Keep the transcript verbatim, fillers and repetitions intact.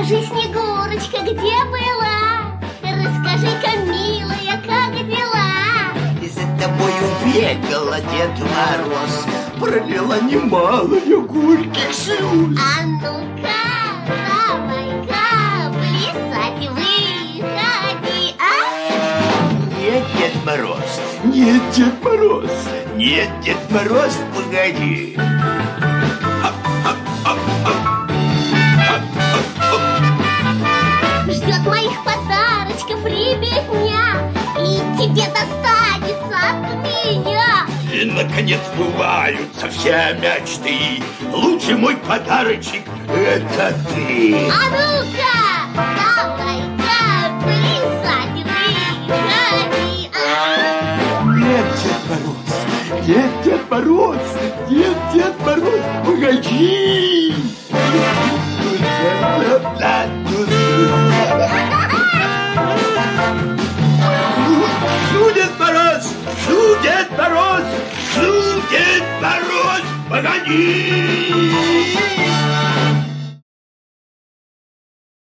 Скажи, Снегурочка, где была? Расскажи-ка, милая, как дела? И за тобою бегала Дед Мороз, пролила немалые горьких слез. А ну-ка, давай-ка, плясать выходи, а? Нет, Дед Мороз, нет, Дед Мороз, нет, Дед Мороз, погоди. Ждет моих подарочков ребятня, и тебе достанется от меня. И, наконец, сбываются все мечты. Лучший мой подарочек — это ты. А ну-ка, давай-ка, плясать выходи, а? Нет, Дед Мороз, нет, Дед Мороз, нет, Дед Мороз, погоди. Шу, Дед Мороз, шу, Дед Мороз, шу, Дед Мороз, погоди.